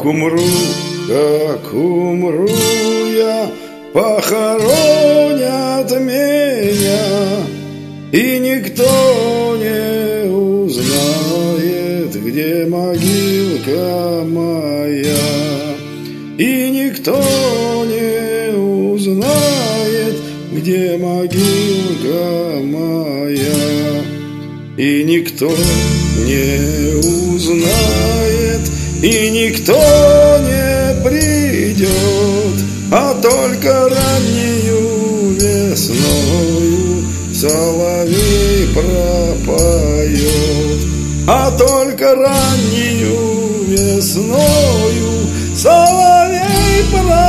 как умру я, похоронят меня, и никто не узнает, где могилка моя, и никто не узнает, где могилка моя, и никто не узнает, и никто не придет, а только раннею весною соловей пропоет, а только раннею весною соловей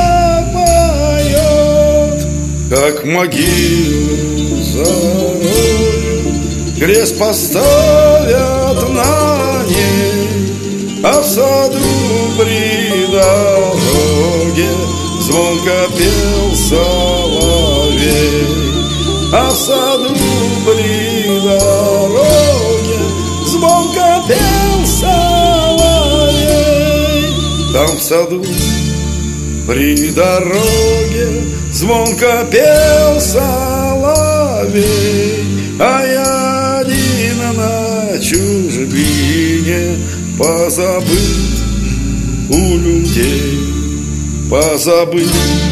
пропоет. Как могилу зароют, крест поставят на ней, а в саду при дороге звонко пел соловей, а в саду при дороге звонко пел соловей. Там в саду при дороге звонко пел соловей, а я один на чужбине, позабыт у людей, позабыт,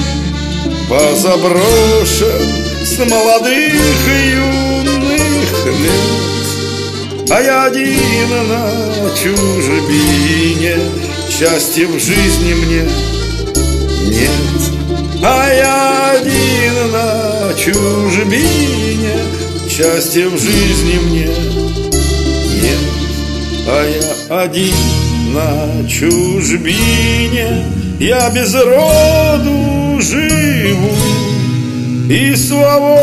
позаброшен с молодых и юных лет. А я один на чужбине, счастья в жизни мне нет. А я один на чужбине, счастья в жизни мне нет. А я один на чужбине, я без роду живу, и своего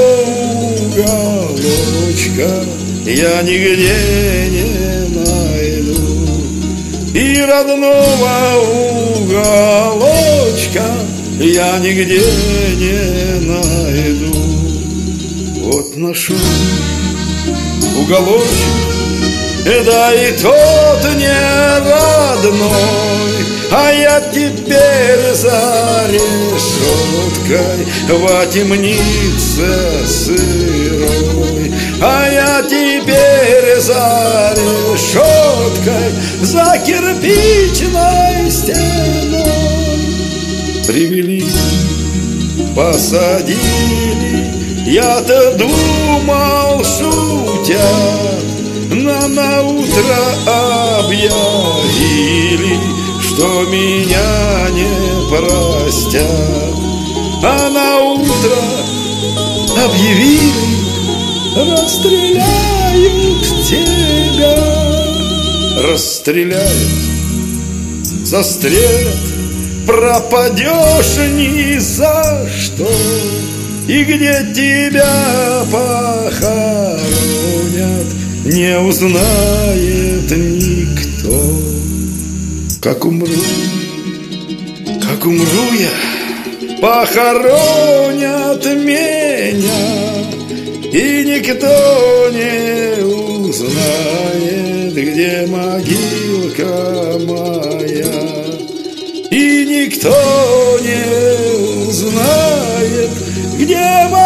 уголочка я нигде не найду, и родного уголочка я нигде не найду. Вот нашел уголочек, да и тот не родной, а я теперь за решеткой во темнице сырой, а я теперь за решеткой, за кирпичной стеной. Привели, посадили, я-то думал, шутя, на утро объявили, что меня не простят, а на утро объявили, расстреляют тебя, расстреляют, застрелят, пропадешь ни за что, и где тебя похоронят, не узнает никто. Как умру я, похоронят меня, и никто не узнает, где могилка моя, и никто не узнает, где могилка